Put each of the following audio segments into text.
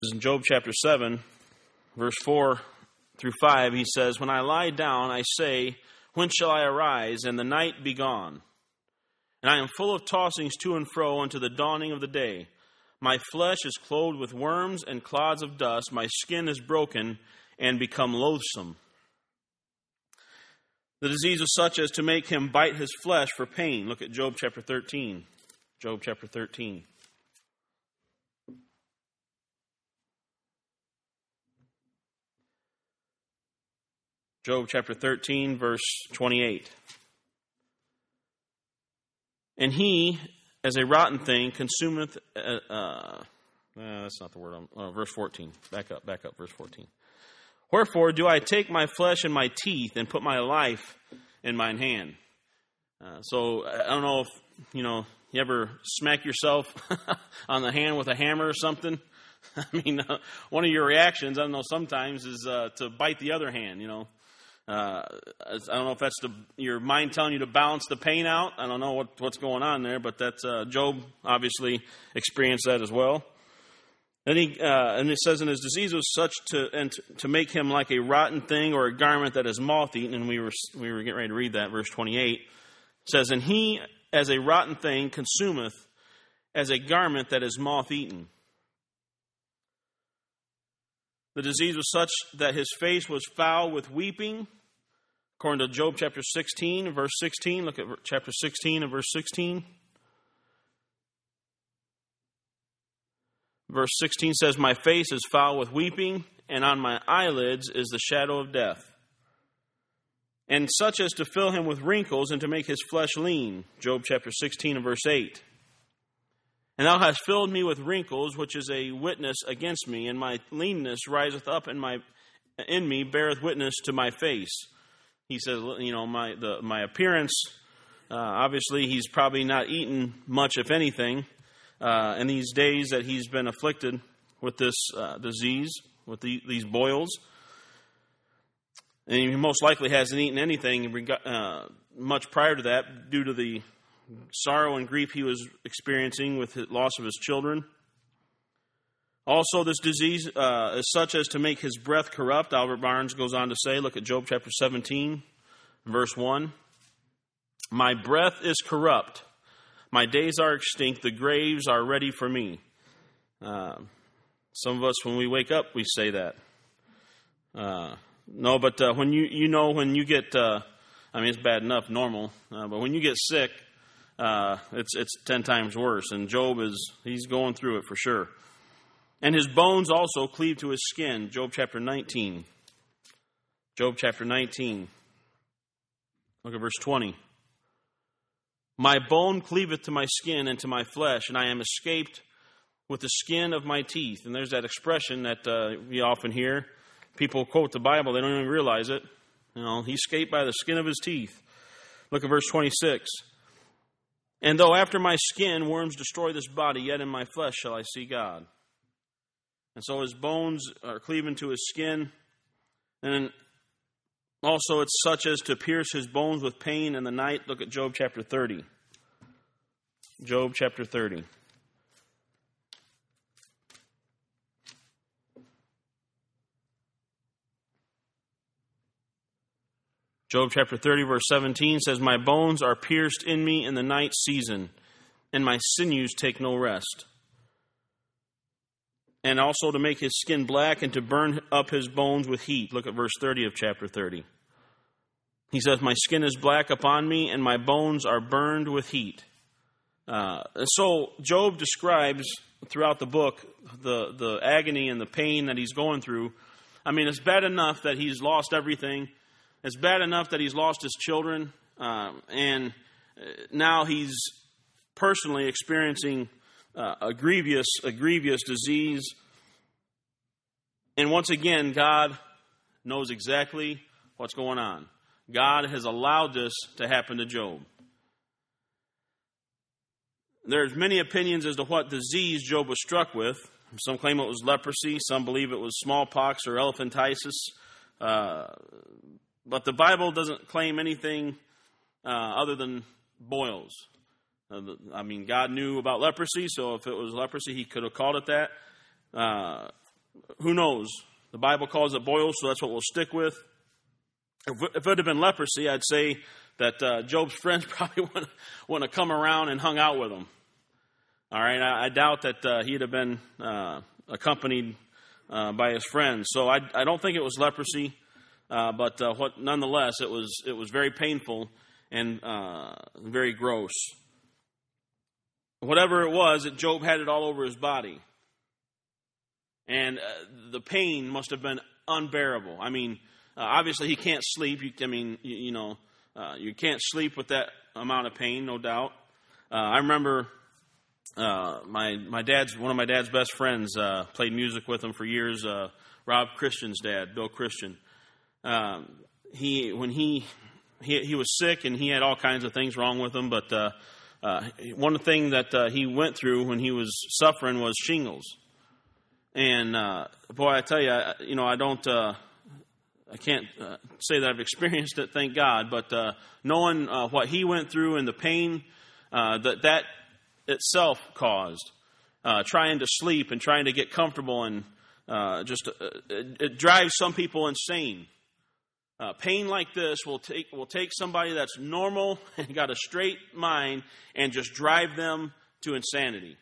In Job chapter 7, verse 4 through 5, he says, "When I lie down, I say, when shall I arise, and the night be gone? And I am full of tossings to and fro unto the dawning of the day. My flesh is clothed with worms and clods of dust. My skin is broken and become loathsome. The disease was such as to make him bite his flesh for pain." Look at Job chapter 13. Job chapter 13. Job chapter 13, verse 28. "And he, as a rotten thing, consumeth..." that's not the word. Verse 14. Back up, verse 14. "Wherefore do I take my flesh in my teeth and put my life in mine hand." So I don't know if, you ever smack yourself on the hand with a hammer or something. I mean, one of your reactions, I don't know, sometimes is to bite the other hand, I don't know if that's your mind telling you to balance the pain out. I don't know what's going on there, but that's Job obviously experienced that as well. And it says, "And his disease was such to make him like a rotten thing or a garment that is moth eaten." And we were getting ready to read that, verse 28. It says, "And he, as a rotten thing, consumeth as a garment that is moth eaten. The disease was such that his face was foul with weeping." According to Job chapter 16, verse 16. Look at chapter 16 and verse 16. Verse 16 says, "My face is foul with weeping, and on my eyelids is the shadow of death. And such as to fill him with wrinkles and to make his flesh lean." Job chapter 16 and verse 8. "And thou hast filled me with wrinkles, which is a witness against me, and my leanness riseth up in me, beareth witness to my face." He says, my appearance, obviously he's probably not eaten much, if anything, in these days that he's been afflicted with this disease, with these boils. And he most likely hasn't eaten anything much prior to that due to the sorrow and grief he was experiencing with the loss of his children. Also, this disease is such as to make his breath corrupt. Albert Barnes goes on to say, look at Job chapter 17, verse 1. "My breath is corrupt. My days are extinct. The graves are ready for me." Some of us, when we wake up, we say that. No, but when when you get, it's bad enough, normal, but when you get sick, it's 10 times worse. And Job he's going through it for sure. "And his bones also cleave to his skin." Job chapter 19. Job chapter 19. Look at verse 20. "My bone cleaveth to my skin and to my flesh, and I am escaped with the skin of my teeth." And there's that expression that we often hear. People quote the Bible, they don't even realize it. He escaped by the skin of his teeth. Look at verse 26. "And though after my skin worms destroy this body, yet in my flesh shall I see God." And so his bones are cleaving to his skin. And also it's such as to pierce his bones with pain in the night. Look at Job chapter 30. Job chapter 30. Job chapter 30, verse 17 says, "My bones are pierced in me in the night season, and my sinews take no rest. And also to make his skin black and to burn up his bones with heat." Look at verse 30 of chapter 30. He says, "My skin is black upon me, and my bones are burned with heat." So Job describes throughout the book the agony and the pain that he's going through. It's bad enough that he's lost everything. It's bad enough that he's lost his children. And now he's personally experiencing a grievous disease. And once again, God knows exactly what's going on. God has allowed this to happen to Job. There's many opinions as to what disease Job was struck with. Some claim it was leprosy. Some believe it was smallpox or elephantiasis. But the Bible doesn't claim anything other than boils. God knew about leprosy, so if it was leprosy, he could have called it that. who knows? The Bible calls it boils, so that's what we'll stick with. If it had been leprosy, I'd say that Job's friends probably wouldn't have come around and hung out with him. All right, I doubt that he'd have been accompanied by his friends. So I don't think it was leprosy, but nonetheless, it was very painful and very gross. Whatever it was, Job had it all over his body. And the pain must have been unbearable. I mean, obviously he can't sleep. You can't sleep with that amount of pain, no doubt. I remember one of my dad's best friends played music with him for years. Rob Christian's dad, Bill Christian. When he was sick and he had all kinds of things wrong with him, but one thing that he went through when he was suffering was shingles. And boy, I tell you, I can't say that I've experienced it, thank God. But knowing what he went through and the pain that itself caused, trying to sleep and trying to get comfortable, and it drives some people insane. Pain like this will take somebody that's normal and got a straight mind and just drive them to insanity.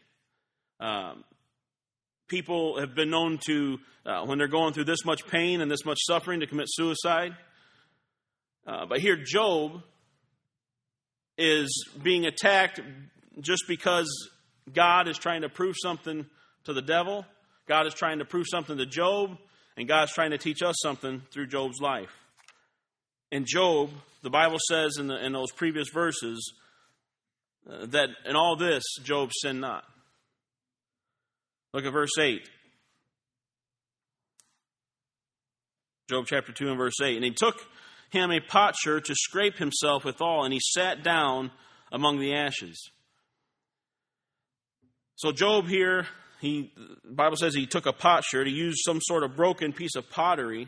People have been known to, when they're going through this much pain and this much suffering, to commit suicide. But here Job is being attacked just because God is trying to prove something to the devil. God is trying to prove something to Job, and God's trying to teach us something through Job's life. In Job, the Bible says in those previous verses that in all this, Job sinned not. Look at verse 8. Job chapter 2 and verse 8. And he took him a potsherd to scrape himself withal, and he sat down among the ashes. So Job here, the Bible says he took a potsherd. He used some sort of broken piece of pottery.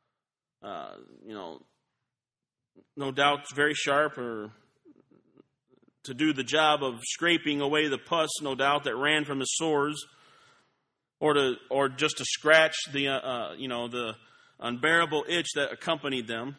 No doubt it's very sharp, or to do the job of scraping away the pus, no doubt, that ran from his sores. Or just to scratch the unbearable itch that accompanied them.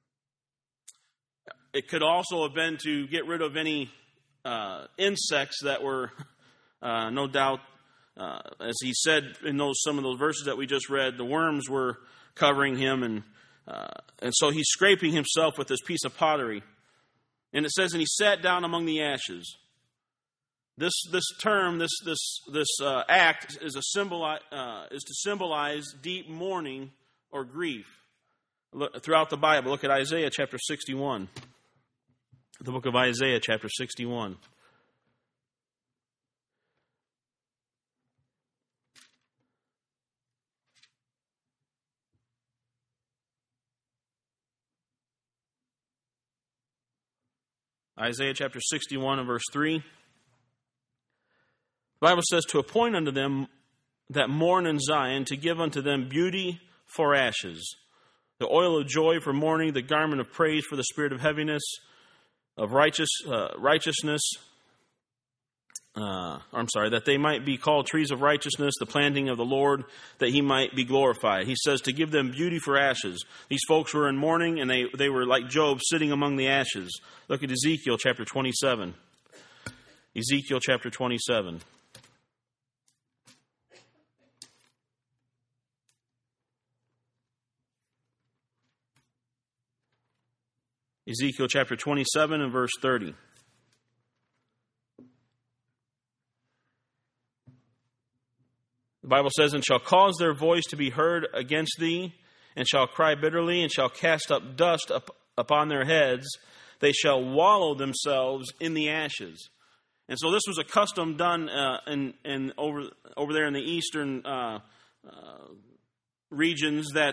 It could also have been to get rid of any insects that were, no doubt, as he said in some of those verses that we just read, the worms were covering him, and so he's scraping himself with this piece of pottery. And it says, and he sat down among the ashes. This term, this act is to symbolize deep mourning or grief. Throughout the Bible, look at Isaiah chapter 61. The book of Isaiah chapter 61. Isaiah chapter 61 and verse 3. The Bible says, to appoint unto them that mourn in Zion, to give unto them beauty for ashes, the oil of joy for mourning, the garment of praise for the spirit of heaviness, of righteousness. That they might be called trees of righteousness, the planting of the Lord, that he might be glorified. He says to give them beauty for ashes. These folks were in mourning, and they were like Job, sitting among the ashes. Look at Ezekiel chapter 27. Ezekiel chapter 27. Ezekiel chapter 27 and verse 30. The Bible says, and shall cause their voice to be heard against thee, and shall cry bitterly, and shall cast up dust upon their heads. They shall wallow themselves in the ashes. And so this was a custom done over there in the eastern regions that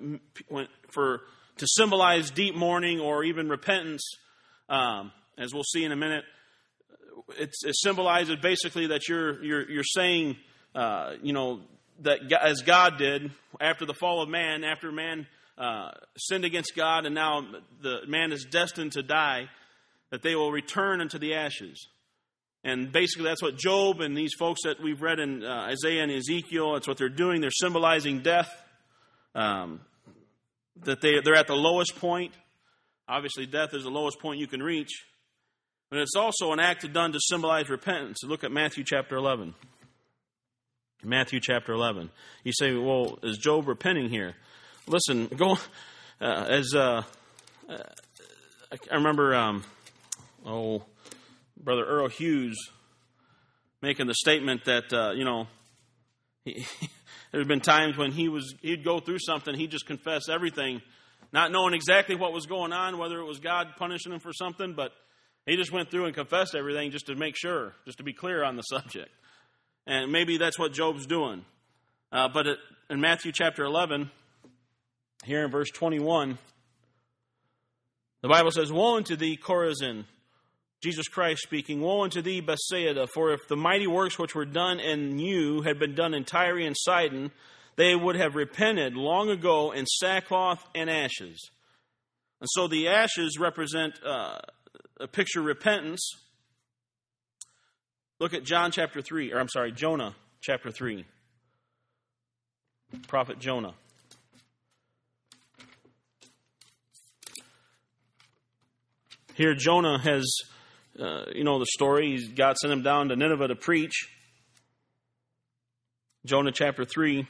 to symbolize deep mourning or even repentance, as we'll see in a minute. It symbolizes basically that you're saying, that as God did after the fall of man, after man sinned against God, and now the man is destined to die, that they will return into the ashes. And basically that's what Job and these folks that we've read in Isaiah and Ezekiel, that's what they're doing. They're symbolizing death, that they're at the lowest point. Obviously death is the lowest point you can reach. But it's also an act done to symbolize repentance. Look at Matthew chapter 11. Matthew chapter 11. You say, well, is Job repenting here? Listen, go I remember, Brother Earl Hughes making the statement that there have been times when he'd go through something, he'd just confess everything, not knowing exactly what was going on, whether it was God punishing him for something, but he just went through and confessed everything just to make sure, just to be clear on the subject. And maybe that's what Job's doing. But in Matthew chapter 11, here in verse 21, the Bible says, "Woe unto thee, Chorazin," Jesus Christ speaking, "Woe unto thee, Bethsaida, for if the mighty works which were done in you had been done in Tyre and Sidon, they would have repented long ago in sackcloth and ashes." And so the ashes represent a picture of repentance. Look at Jonah chapter 3. Prophet Jonah. Here Jonah has, the story. God sent him down to Nineveh to preach. Jonah chapter 3.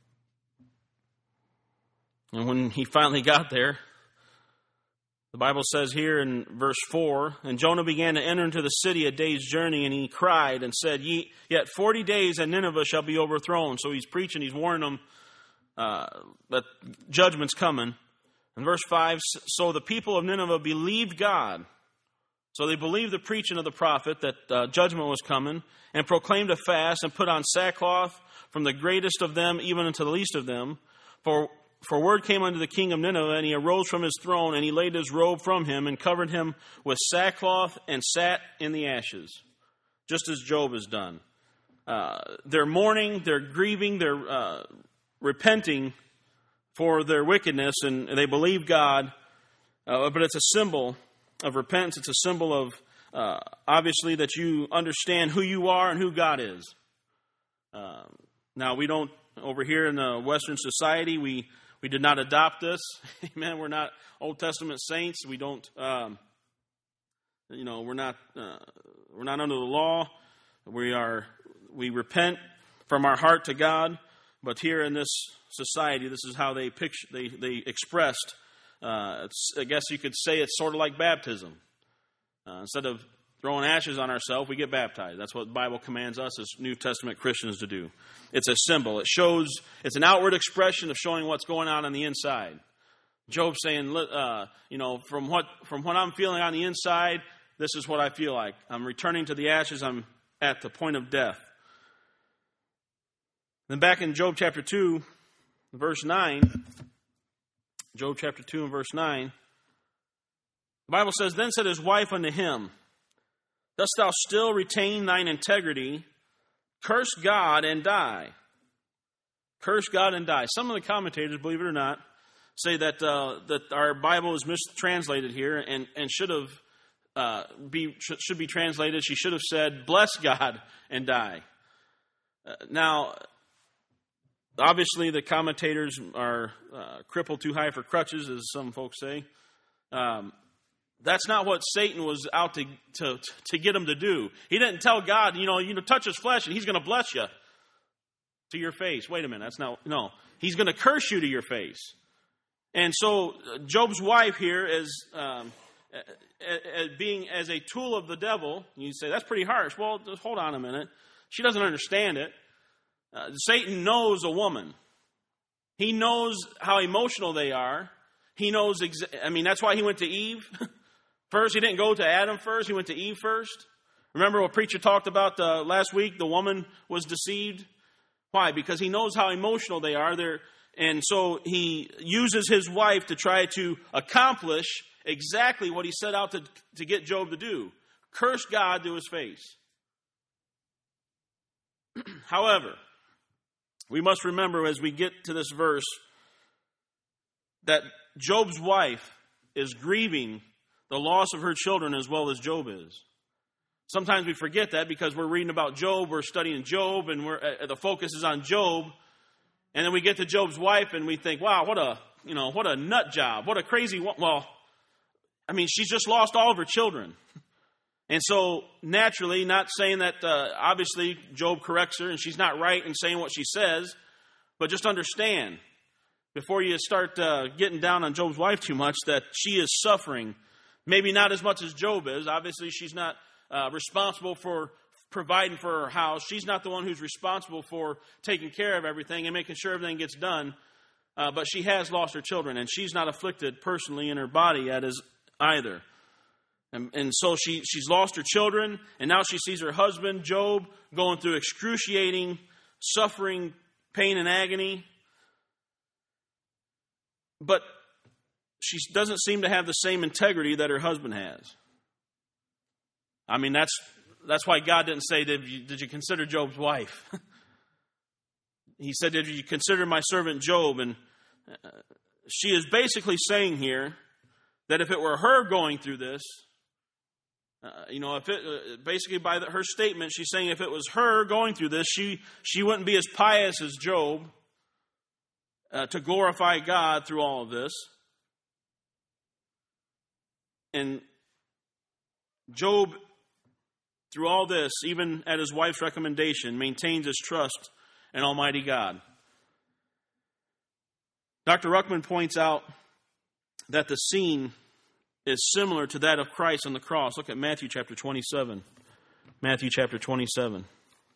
And when he finally got there, the Bible says here in verse 4, "And Jonah began to enter into the city a day's journey, and he cried and said, Yet 40 days and Nineveh shall be overthrown." So he's preaching, he's warning them that judgment's coming. In verse 5, "So the people of Nineveh believed God." So they believed the preaching of the prophet that judgment was coming, and proclaimed a fast, and put on sackcloth from the greatest of them even unto the least of them. For word came unto the king of Nineveh, and he arose from his throne, and he laid his robe from him, and covered him with sackcloth, and sat in the ashes, just as Job has done. They're mourning, they're grieving, they're repenting for their wickedness, and they believe God, but it's a symbol of repentance. It's a symbol of, obviously, that you understand who you are and who God is. Now, we don't, over here in the Western society, we did not adopt this. Amen. We're not Old Testament saints. We don't, we're not under the law. We repent from our heart to God. But here in this society, this is how they expressed. I guess you could say it's sort of like baptism. Instead of throwing ashes on ourselves, we get baptized. That's what the Bible commands us as New Testament Christians to do. It's a symbol. It's an outward expression of showing what's going on the inside. Job's saying, from what I'm feeling on the inside, this is what I feel like. I'm returning to the ashes. I'm at the point of death. Then back in Job chapter 2, verse 9, Job chapter 2 and verse 9, the Bible says, "Then said his wife unto him, Dost thou still retain thine integrity? Curse God and die." Curse God and die. Some of the commentators, believe it or not, say that our Bible is mistranslated here and should be translated. She should have said, "Bless God and die." Now, obviously, the commentators are crippled too high for crutches, as some folks say. That's not what Satan was out to get him to do. He didn't tell God, touch his flesh and he's going to bless you to your face. Wait a minute, no. He's going to curse you to your face. And so Job's wife here is being as a tool of the devil. You say, that's pretty harsh. Well, just hold on a minute. She doesn't understand it. Satan knows a woman. He knows how emotional they are. He knows, that's why he went to Eve first. He didn't go to Adam first. He went to Eve first. Remember what preacher talked about last week? The woman was deceived. Why? Because he knows how emotional they are. And so he uses his wife to try to accomplish exactly what he set out to get Job to do. Curse God to his face. However, we must remember as we get to this verse that Job's wife is grieving the loss of her children as well as Job is. Sometimes we forget that because we're reading about Job, we're studying Job, and the focus is on Job. And then we get to Job's wife and we think, wow, what a nut job. What a crazy one. Well, I mean, she's just lost all of her children. And so naturally, not saying that obviously Job corrects her and she's not right in saying what she says, but just understand before you start getting down on Job's wife too much that she is suffering. Maybe not as much as Job is. Obviously, she's not responsible for providing for her house. She's not the one who's responsible for taking care of everything and making sure everything gets done. But she has lost her children, and she's not afflicted personally in her body yet as either. And so she's lost her children, and now she sees her husband, Job, going through excruciating suffering, pain, and agony. But she doesn't seem to have the same integrity that her husband has. I mean, that's why God didn't say, did you consider Job's wife? He said, did you consider my servant Job? And she is basically saying here that if it were her going through this, basically by her statement, she's saying if it was her going through this, she wouldn't be as pious as Job to glorify God through all of this. And Job, through all this, even at his wife's recommendation, maintains his trust in Almighty God. Dr. Ruckman points out that the scene is similar to that of Christ on the cross. Look at Matthew chapter 27. Matthew chapter 27.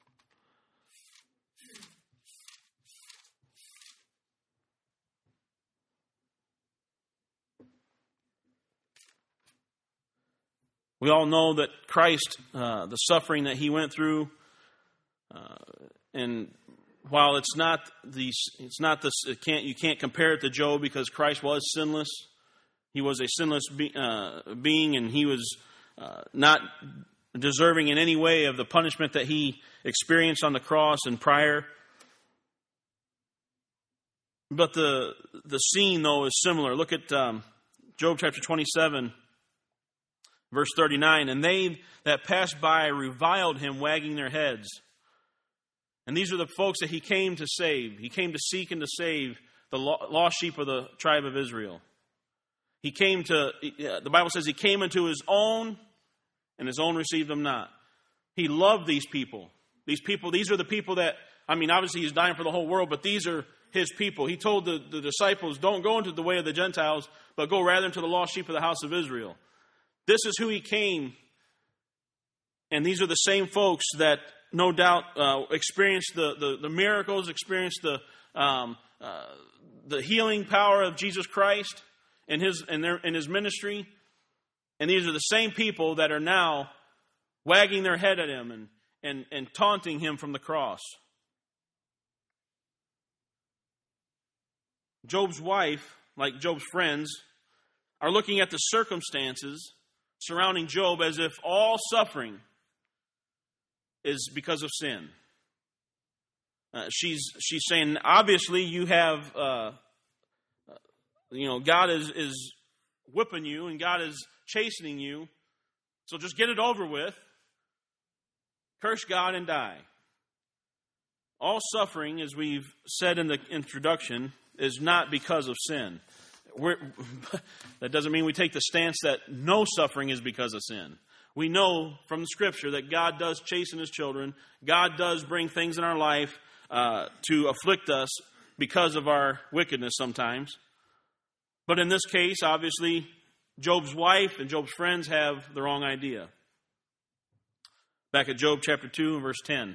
We all know that Christ, the suffering that he went through, and while you can't compare it to Job because Christ was sinless. He was a sinless being, and he was not deserving in any way of the punishment that he experienced on the cross and prior. But the scene, though, is similar. Look at Job chapter 27, verse 39. And they that passed by reviled him, wagging their heads. And these are the folks that he came to save. He came to seek and to save the lost sheep of the tribe of Israel. The Bible says he came into his own, and his own received him not. He loved these people. These are the people that, obviously he's dying for the whole world, but these are his people. He told the disciples, don't go into the way of the Gentiles, but go rather into the lost sheep of the house of Israel. This is who he came, and these are the same folks that no doubt experienced the miracles, experienced the healing power of Jesus Christ in his ministry. And these are the same people that are now wagging their head at him and taunting him from the cross. Job's wife, like Job's friends, are looking at the circumstances surrounding Job as if all suffering is because of sin. She's saying, obviously you have, God is whipping you and God is chastening you. So just get it over with. Curse God and die. All suffering, as we've said in the introduction, is not because of sin. That doesn't mean we take the stance that no suffering is because of sin. We know from the Scripture that God does chasten His children. God does bring things in our life to afflict us because of our wickedness sometimes. But in this case, obviously, Job's wife and Job's friends have the wrong idea. Back at Job chapter 2 and verse 10.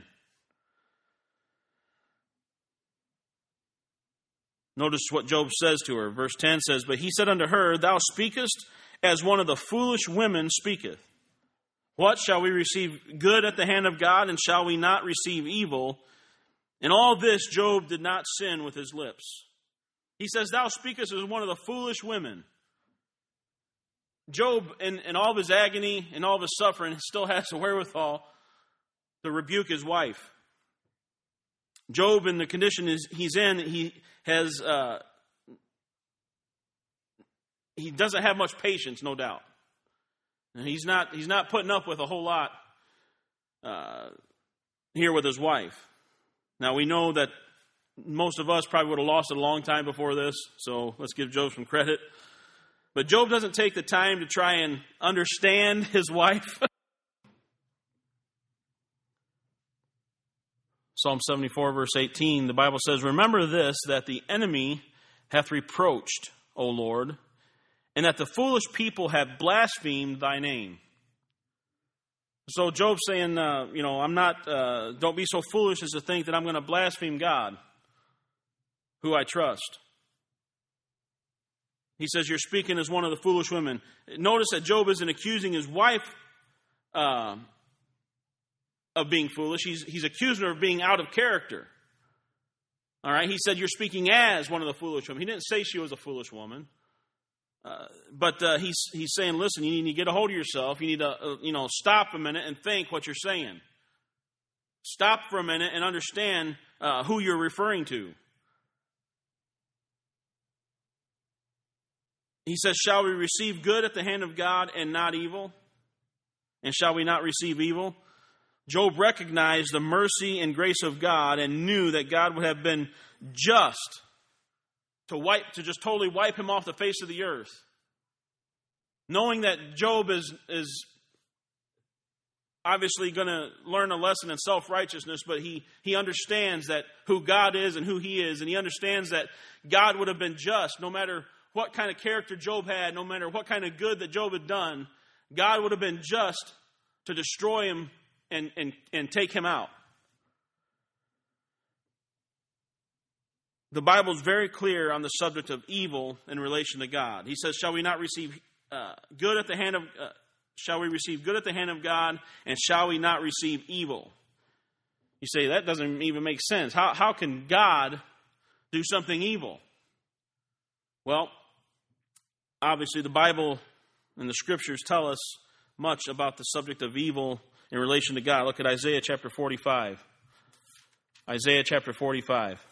Notice what Job says to her. Verse 10 says, But he said unto her, Thou speakest as one of the foolish women speaketh. What, shall we receive good at the hand of God, and shall we not receive evil? In all this Job did not sin with his lips. He says, Thou speakest as one of the foolish women. Job, in all of his agony and all of his suffering, still has the wherewithal to rebuke his wife. Job, in the condition he's in, he doesn't have much patience, no doubt. And he's not putting up with a whole lot here with his wife. Now, we know that most of us probably would have lost it a long time before this, so let's give Job some credit. But Job doesn't take the time to try and understand his wife. Psalm 74, verse 18, the Bible says, "Remember this, that the enemy hath reproached, O Lord, and that the foolish people have blasphemed thy name." So Job's saying, I'm not, don't be so foolish as to think that I'm going to blaspheme God, who I trust. He says, you're speaking as one of the foolish women. Notice that Job isn't accusing his wife of being foolish. He's accusing her of being out of character. All right, he said, you're speaking as one of the foolish women. He didn't say she was a foolish woman. But he's saying, listen, you need to get a hold of yourself. You need to, stop a minute and think what you're saying. Stop for a minute and understand who you're referring to. He says, shall we receive good at the hand of God and not evil? And shall we not receive evil? Job recognized the mercy and grace of God and knew that God would have been just to just totally wipe him off the face of the earth. Knowing that Job is obviously going to learn a lesson in self-righteousness, but he understands that who God is and who he is, and he understands that God would have been just no matter what kind of character Job had, no matter what kind of good that Job had done. God would have been just to destroy him and take him out. The Bible is very clear on the subject of evil in relation to God. He says, shall we not receive good at the hand of shall we receive good at the hand of God, and shall we not receive evil? You say, that doesn't even make sense. How can God do something evil? Well, obviously the Bible and the Scriptures tell us much about the subject of evil in relation to God. Look at Isaiah chapter 45. Isaiah chapter 45.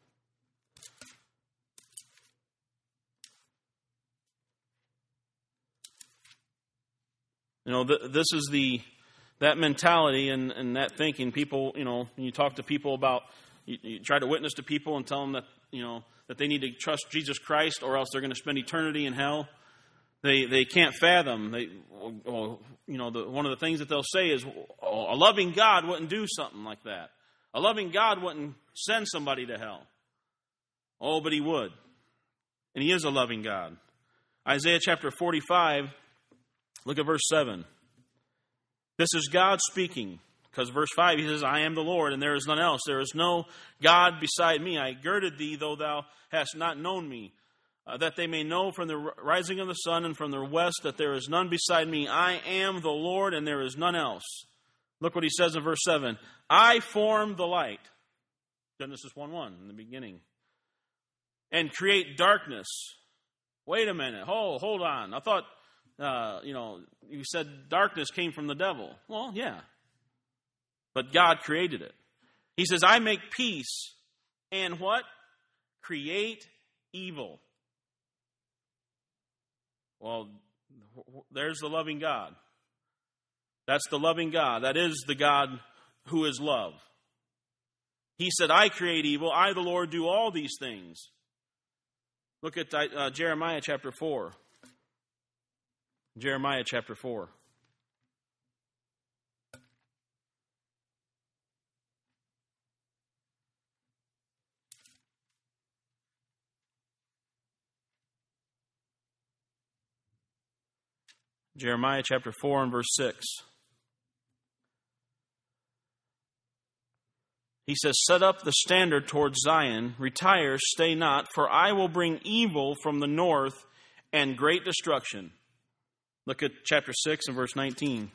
This is that mentality and that thinking. People, when you talk to people about, you try to witness to people and tell them that, that they need to trust Jesus Christ or else they're going to spend eternity in hell. They can't fathom. One of the things that they'll say is, a loving God wouldn't do something like that. A loving God wouldn't send somebody to hell. Oh, but he would. And he is a loving God. Isaiah chapter 45, look at verse 7. This is God speaking. Because verse 5, he says, I am the Lord, and there is none else. There is no God beside me. I girded thee, though thou hast not known me. That they may know from the rising of the sun and from the west that there is none beside me. I am the Lord, and there is none else. Look what he says in verse 7. I form the light. Genesis 1:1 in the beginning. And create darkness. Wait a minute. Hold on. I thought, you said darkness came from the devil. Well, yeah. But God created it. He says, I make peace and what? Create evil. Well, there's the loving God. That's the loving God. That is the God who is love. He said, I create evil. I, the Lord, do all these things. Look at Jeremiah chapter 4. Jeremiah chapter 4. Jeremiah chapter 4 and verse 6. He says, set up the standard towards Zion, retire, stay not, for I will bring evil from the north and great destruction. Look at chapter 6 and verse 19.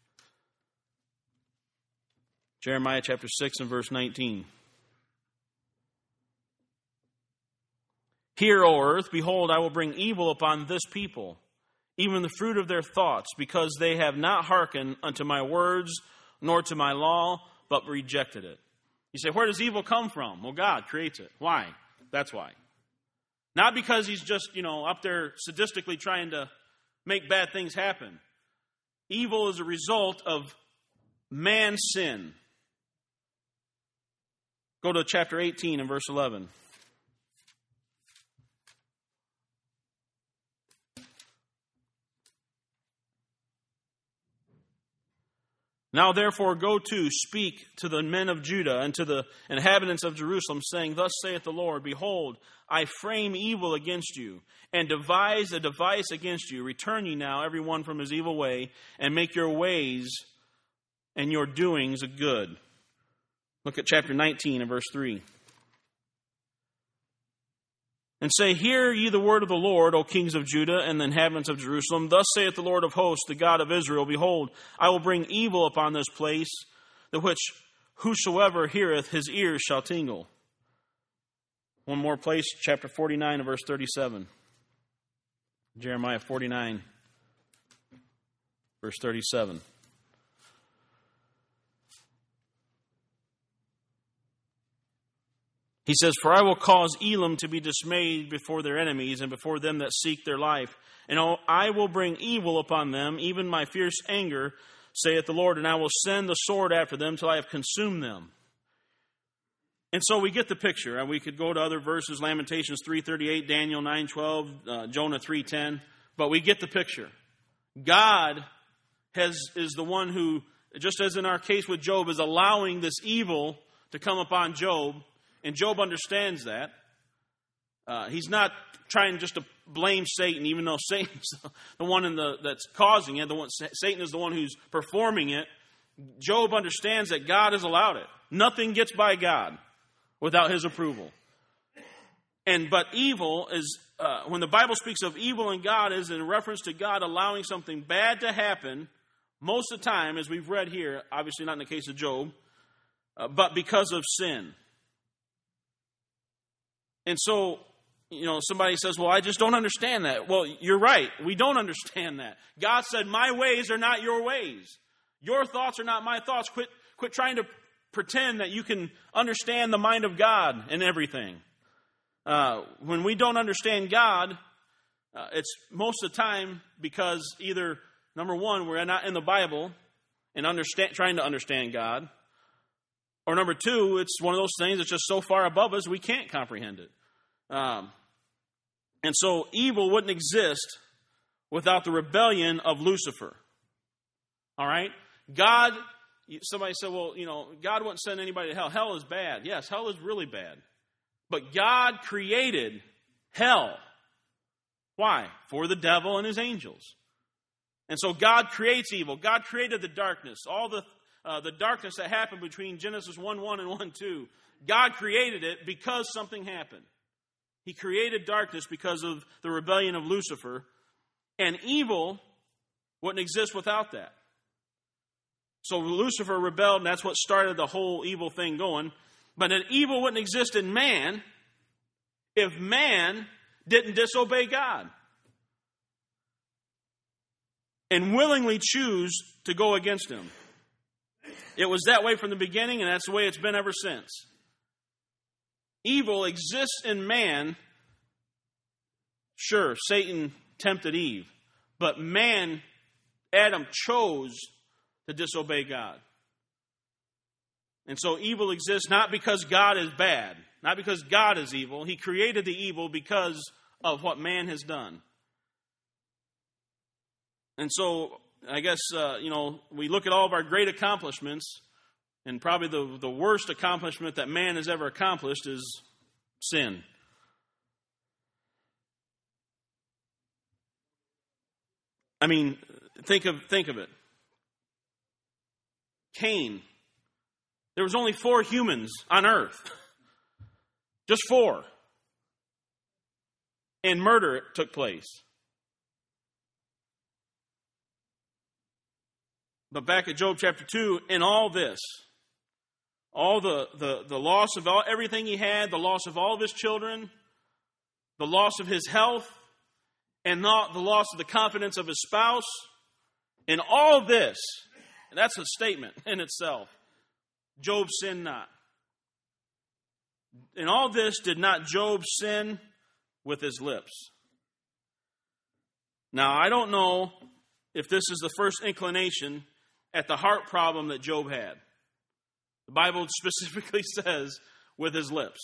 Jeremiah chapter 6 and verse 19. Hear, O earth, behold, I will bring evil upon this people, even the fruit of their thoughts, because they have not hearkened unto my words, nor to my law, but rejected it. You say, where does evil come from? Well, God creates it. Why? That's why. Not because he's just, up there sadistically trying to make bad things happen. Evil is a result of man's sin. Go to chapter 18 and verse 11. Now therefore go to, speak to the men of Judah and to the inhabitants of Jerusalem, saying, Thus saith the Lord, Behold, I frame evil against you, and devise a device against you. Return ye now, every one from his evil way, and make your ways and your doings good. Look at chapter 19 and verse 3. And say, Hear ye the word of the Lord, O kings of Judah and the inhabitants of Jerusalem. Thus saith the Lord of hosts, the God of Israel, Behold, I will bring evil upon this place, the which whosoever heareth his ears shall tingle. One more place, chapter 49 and verse 37. Jeremiah 49, verse 37. He says, For I will cause Elam to be dismayed before their enemies and before them that seek their life. And I will bring evil upon them, even my fierce anger, saith the Lord, and I will send the sword after them till I have consumed them. And so we get the picture. And we could go to other verses, Lamentations 3:38, Daniel 9:12, Jonah 3:10. But we get the picture. God is the one who, just as in our case with Job, is allowing this evil to come upon Job. And Job understands that. He's not trying just to blame Satan, even though Satan's the one that's causing it. Satan is the one who's performing it. Job understands that God has allowed it. Nothing gets by God without his approval. But evil is, when the Bible speaks of evil in God, is in reference to God allowing something bad to happen, most of the time, as we've read here, obviously not in the case of Job, but because of sin. And so, somebody says, well, I just don't understand that. Well, you're right. We don't understand that. God said, my ways are not your ways. Your thoughts are not my thoughts. Quit trying to pretend that you can understand the mind of God and everything. When we don't understand God, it's most of the time because either, number one, we're not in the Bible and trying to understand God. Or number two, it's one of those things that's just so far above us we can't comprehend it. And so evil wouldn't exist without the rebellion of Lucifer. All right? God, somebody said, well, God wouldn't send anybody to hell. Hell is bad. Yes, hell is really bad. But God created hell. Why? For the devil and his angels. And so God creates evil. God created the darkness. All the darkness that happened between Genesis 1:1 and 1:2. God created it because something happened. He created darkness because of the rebellion of Lucifer. And evil wouldn't exist without that. So Lucifer rebelled, and that's what started the whole evil thing going. But an evil wouldn't exist in man if man didn't disobey God and willingly choose to go against him. It was that way from the beginning, and that's the way it's been ever since. Evil exists in man. Sure, Satan tempted Eve, but man, Adam, chose to disobey God. And so evil exists not because God is bad, not because God is evil. He created the evil because of what man has done. And so I guess, we look at all of our great accomplishments, and probably the worst accomplishment that man has ever accomplished is sin. I mean, think of it. Cain. There was only 4 humans on earth. Just 4. And murder took place. But back at Job chapter 2, in all this, all the loss of everything he had, the loss of all of his children, the loss of his health, and not the loss of the confidence of his spouse, in all this, and that's a statement in itself, Job sinned not. In all this, did not Job sin with his lips? Now, I don't know if this is the first inclination at the heart problem that Job had. The Bible specifically says, with his lips.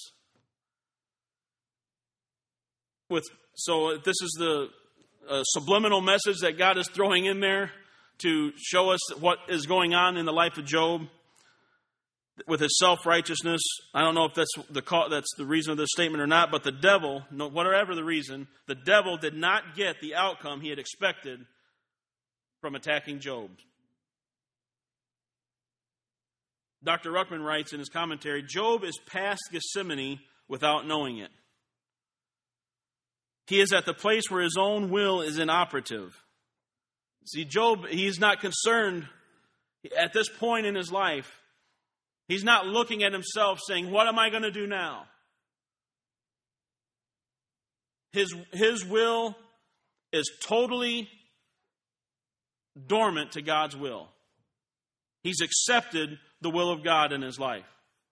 So this is the subliminal message that God is throwing in there to show us what is going on in the life of Job with his self-righteousness. I don't know if that's the reason of this statement or not, but the devil, whatever the reason, the devil did not get the outcome he had expected from attacking Job. Dr. Ruckman writes in his commentary, Job is past Gethsemane without knowing it. He is at the place where his own will is inoperative. See, Job, he's not concerned at this point in his life. He's not looking at himself saying, what am I going to do now? His will is totally dormant to God's will. He's accepted the will of God in his life.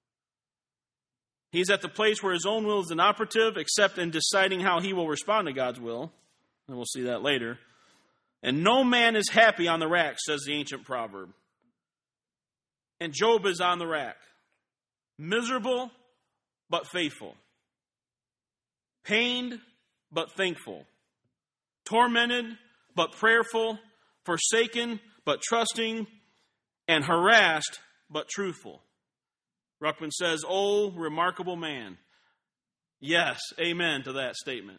He's at the place where his own will is inoperative, except in deciding how he will respond to God's will. And we'll see that later. And no man is happy on the rack, says the ancient proverb. And Job is on the rack. Miserable, but faithful. Pained, but thankful. Tormented, but prayerful. Forsaken, but trusting. And harassed, but truthful. Ruckman says, "Oh, remarkable man." Yes, amen to that statement.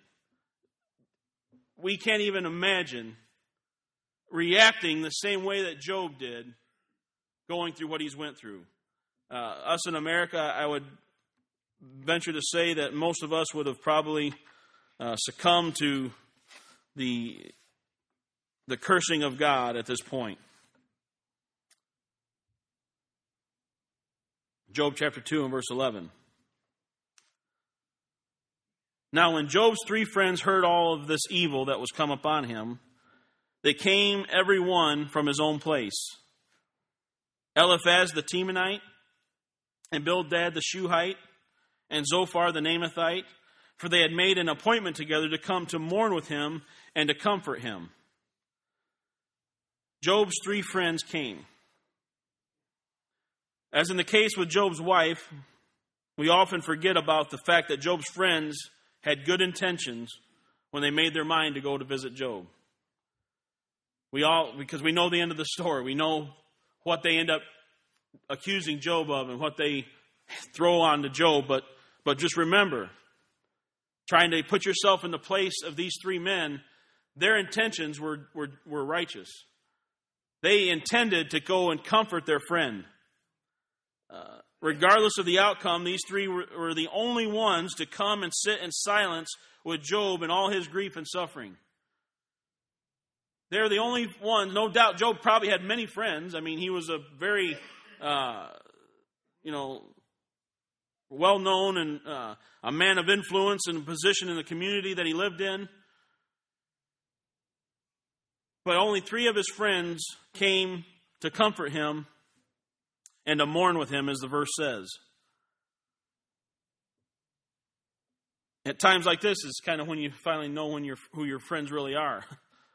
We can't even imagine reacting the same way that Job did going through what he's went through. Us in America, I would venture to say that most of us would have probably succumbed to the cursing of God at this point. Job chapter 2 and verse 11. Now when Job's 3 friends heard all of this evil that was come upon him, they came every one from his own place. Eliphaz the Temanite, and Bildad the Shuhite, and Zophar the Naamathite, for they had made an appointment together to come to mourn with him and to comfort him. Job's 3 friends came. As in the case with Job's wife, we often forget about the fact that Job's friends had good intentions when they made their mind to go to visit Job. Because we know the end of the story. We know what they end up accusing Job of and what they throw on to Job. But just remember, trying to put yourself in the place of these 3 men, their intentions were righteous. They intended to go and comfort their friend. Regardless of the outcome, these 3 were the only ones to come and sit in silence with Job and all his grief and suffering. They're the only ones. No doubt Job probably had many friends. I mean, he was a very, well-known and a man of influence and position in the community that he lived in. But only 3 of his friends came to comfort him and to mourn with him, as the verse says. At times like this is kind of when you finally know who your friends really are.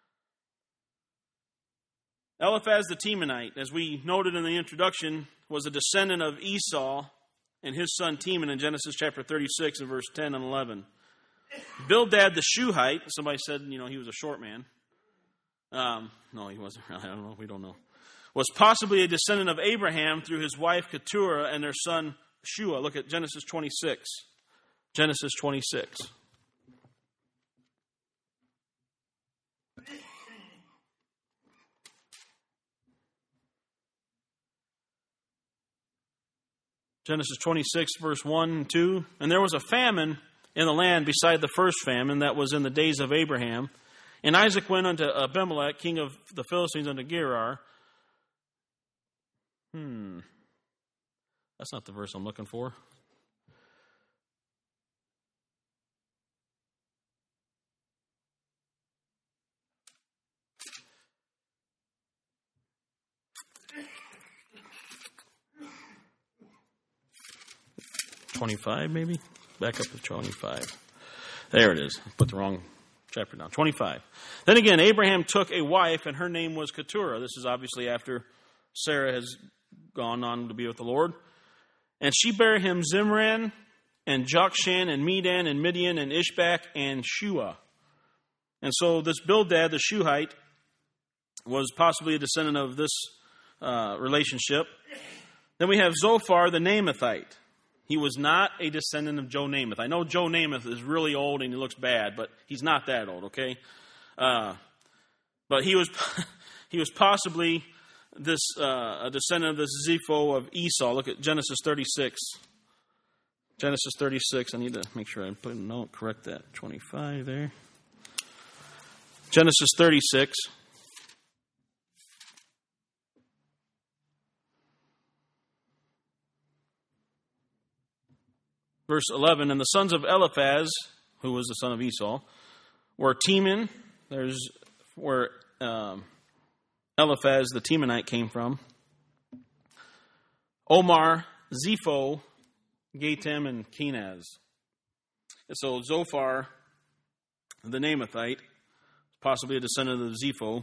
Eliphaz the Temanite, as we noted in the introduction, was a descendant of Esau and his son Teman in Genesis chapter 36 and verse 10 and 11. Bildad the Shuhite, somebody said, he was a short man. No, he wasn't. I don't know. We don't know. Was possibly a descendant of Abraham through his wife Keturah and their son Shua. Look at Genesis 26. Genesis 26. Genesis 26, verse 1 and 2. And there was a famine in the land beside the first famine that was in the days of Abraham. And Isaac went unto Abimelech, king of the Philistines, unto Gerar. That's not the verse I'm looking for. $25, maybe? Back up to 25. There it is. Put the wrong chapter down. 25. Then again, Abraham took a wife, and her name was Keturah. This is obviously after Sarah has gone on to be with the Lord. And she bare him Zimran, and Jokshan, and Medan, and Midian, and Ishbak, and Shua. And so this Bildad, the Shuhite, was possibly a descendant of this relationship. Then we have Zophar, the Namathite. He was not a descendant of Joe Namath. I know Joe Namath is really old and he looks bad, but he's not that old, okay? But he was possibly a descendant of this Zepho of Esau. Look at Genesis 36. Genesis 36. I need to make sure I put a note, correct that. 25 there. Genesis 36. Verse 11, and the sons of Eliphaz, who was the son of Esau, were Teman. There's where Eliphaz, the Temanite, came from. Omar, Zepho, Gatam, and Kenaz. And so Zophar, the Namathite, possibly a descendant of Zepho.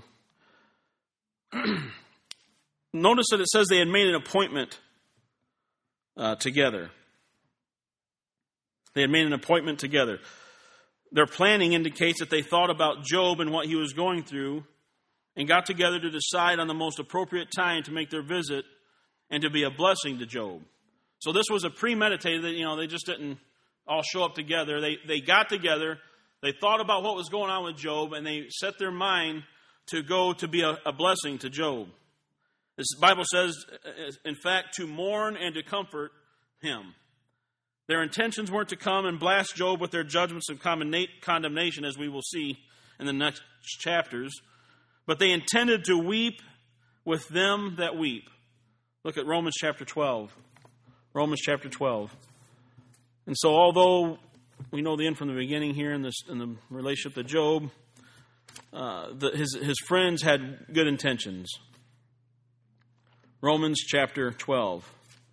Notice that it says they had made an appointment together. They had made an appointment together. Their planning indicates that they thought about Job and what he was going through and got together to decide on the most appropriate time to make their visit and to be a blessing to Job. So this was a premeditated, they just didn't all show up together. They got together, they thought about what was going on with Job, and they set their mind to go to be a blessing to Job. This Bible says, in fact, to mourn and to comfort him. Their intentions weren't to come and blast Job with their judgments of condemnation, as we will see in the next chapters, but they intended to weep with them that weep. Look at Romans chapter 12. Romans chapter 12. And so although we know the end from the beginning here in the relationship to Job, his friends had good intentions. Romans chapter 12.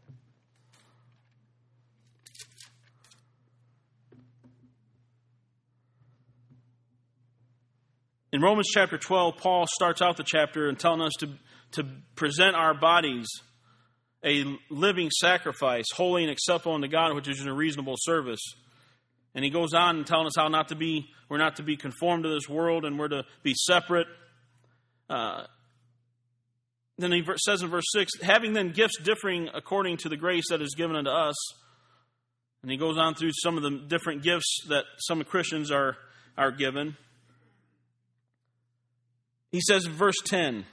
In Romans chapter 12, Paul starts out the chapter and telling us to present our bodies a living sacrifice, holy and acceptable unto God, which is a reasonable service. And he goes on and telling us how we're not to be conformed to this world, and we're to be separate. Then he says in verse 6, having then gifts differing according to the grace that is given unto us. And he goes on through some of the different gifts that some Christians are given. He says in verse 10,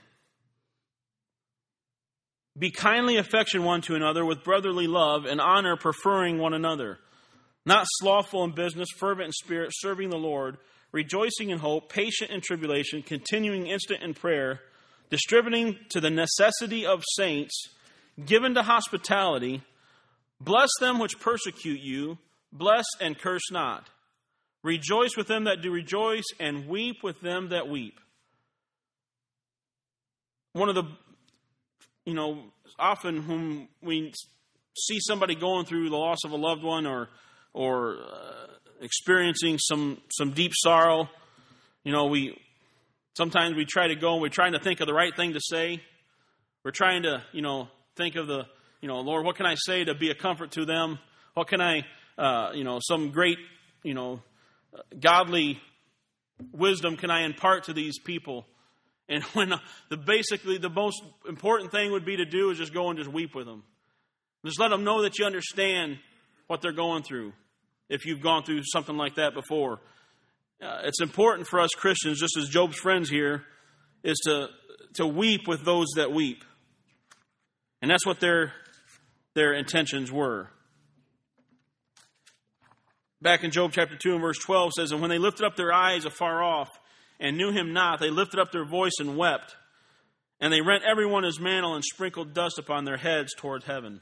be kindly affection one to another with brotherly love and honor, preferring one another. Not slothful in business, fervent in spirit, serving the Lord, rejoicing in hope, patient in tribulation, continuing instant in prayer, distributing to the necessity of saints, given to hospitality. Bless them which persecute you, bless and curse not. Rejoice with them that do rejoice, and weep with them that weep. One of the, often when we see somebody going through the loss of a loved one or experiencing some deep sorrow, sometimes we try to go and we're trying to think of the right thing to say. We're trying to, think of the, Lord, what can I say to be a comfort to them? What can I, some great, godly wisdom can I impart to these people? And when basically the most important thing would be to do is just go and just weep with them. Just let them know that you understand what they're going through, if you've gone through something like that before. It's important for us Christians, just as Job's friends here, is to weep with those that weep. And that's what their intentions were. Back in Job chapter 2 and verse 12 says, and when they lifted up their eyes afar off, and knew him not, they lifted up their voice and wept. And they rent everyone his mantle and sprinkled dust upon their heads toward heaven.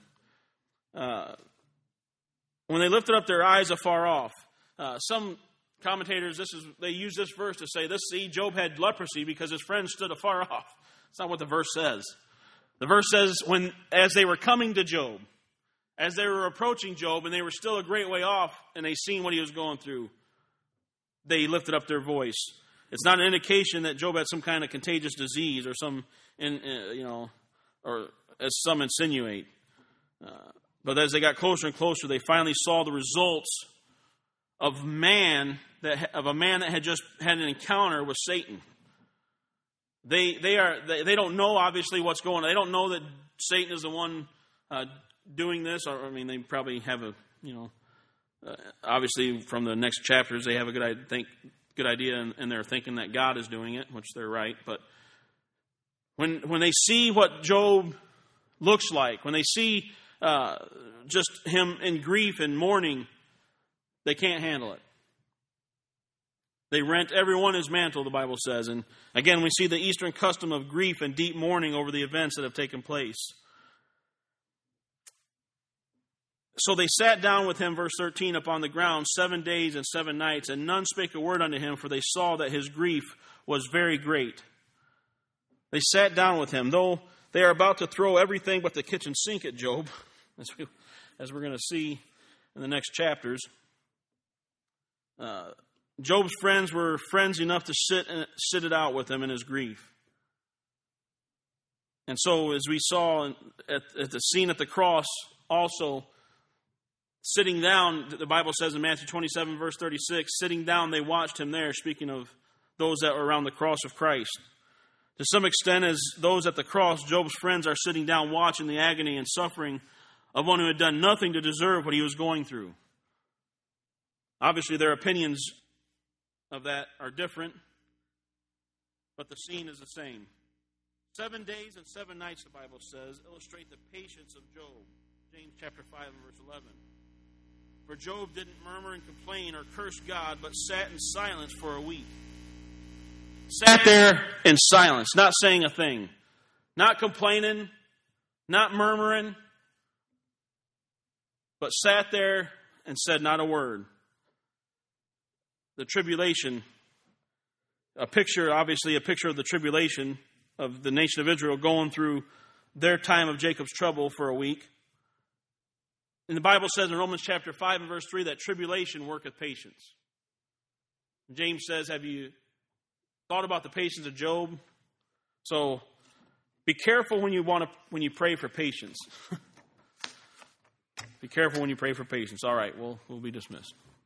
When they lifted up their eyes afar off, some commentators, they use this verse to say, Job had leprosy because his friends stood afar off. That's not what the verse says. The verse says, as they were coming to Job, as they were approaching Job, and they were still a great way off, and they seen what he was going through, they lifted up their voice. It's not an indication that Job had some kind of contagious disease or or as some insinuate. But as they got closer and closer, they finally saw the results of a man that had just had an encounter with Satan. They don't know obviously what's going on. They don't know that Satan is the one doing this. Or, I mean, they probably have obviously from the next chapters they have a good idea, and they're thinking that God is doing it, which they're right. But when they see what Job looks like, when they see just him in grief and mourning, they can't handle it. They rent everyone his mantle, the Bible says. And again, we see the Eastern custom of grief and deep mourning over the events that have taken place. So they sat down with him, verse 13, upon the ground 7 days and 7 nights, and none spake a word unto him, for they saw that his grief was very great. They sat down with him, though they are about to throw everything but the kitchen sink at Job, as we're going to see in the next chapters. Job's friends were friends enough to sit it out with him in his grief. And so, as we saw at the scene at the cross, also sitting down, the Bible says in Matthew 27, verse 36, sitting down, they watched him there, speaking of those that were around the cross of Christ. To some extent, as those at the cross, Job's friends are sitting down watching the agony and suffering of one who had done nothing to deserve what he was going through. Obviously, their opinions of that are different, but the scene is the same. 7 days and 7 nights, the Bible says, illustrate the patience of Job. James chapter 5 and verse 11. For Job didn't murmur and complain or curse God, but sat in silence for a week. Sat there in silence, not saying a thing, not complaining, not murmuring, but sat there and said not a word. The tribulation, obviously a picture of the tribulation of the nation of Israel going through their time of Jacob's trouble for a week. And the Bible says in Romans chapter 5 and verse 3 that tribulation worketh patience. James says, have you thought about the patience of Job? So be careful when you pray for patience. Be careful when you pray for patience. All right, we'll be dismissed.